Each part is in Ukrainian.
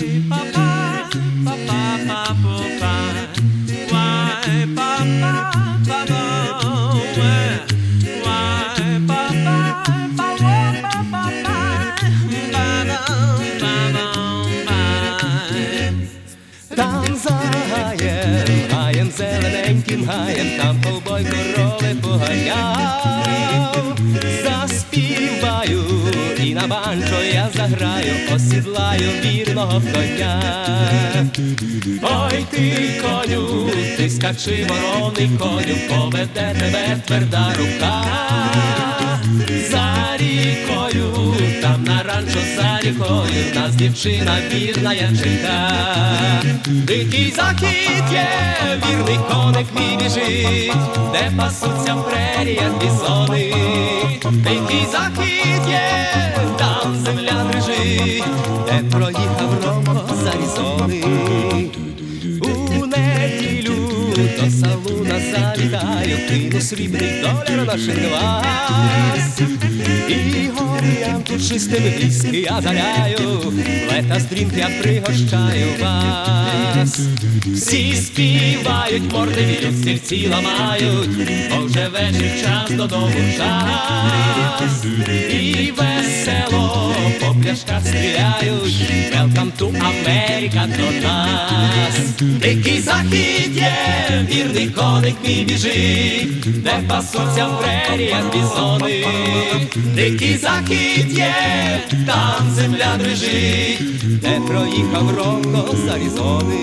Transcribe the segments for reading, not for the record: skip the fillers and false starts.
Там за гаєм, зелененьким гаєм, там ковбой корови поганяв. Заспіваю і на банджо я заграю, осідлаю вірного коня. Ой ти, коню, ти скачи, вороний коню, поведе тебе тверда рука. За рікою, там на ранчо за рікою, нас дівчина вірна я чека. Дикий захід є, вірний коник мій біжить, де пасуться в преріях бізони. Дикий захід є, там земля дрижить, де проїхав Ромко з Аризони. У неділю до салуна завітаю, кину срібний доляр на шинвас. І горям тут чистим віскі я заляю, лета стрінг я пригощаю вас. Всі співають, морди віють, стільці ламають, бо вже вечір, час додому час. І весело по пляшках стріляють, welcome to America до нас. Дикий захід є, вірний коник мій біжить, де пасуться в преріях бізони. Дикий захід є, там земля дрижить, де проїхав Ромко з Аризони.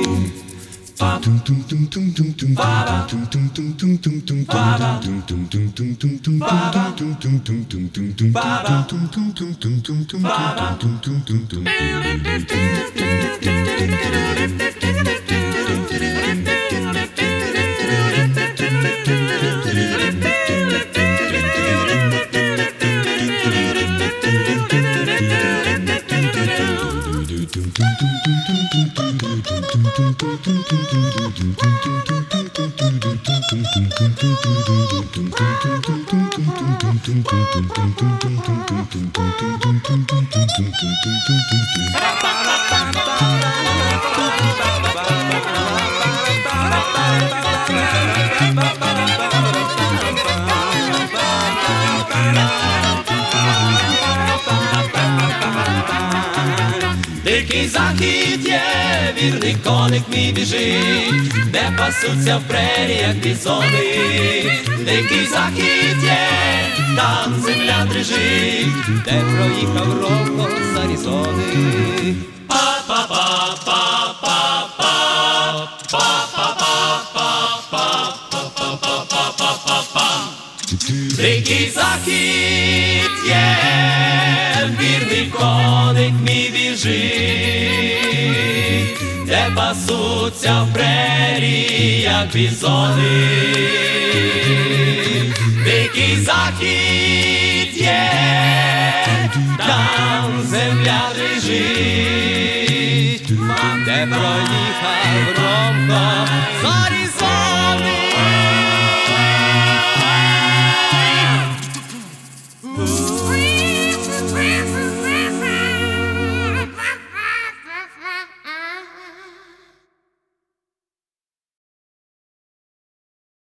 Дикий захід є, вірний коник мій біжить, де пасуться в преріях бізони. Дикий захід є, там земля дрижить, де проїхав Ромко з Аризони. Дикий захід є, вірний коник мій біжить, де пасуться в преріях бізони. Дикий захід є, там земля дрижить, де проїхав Ромко з Аризони.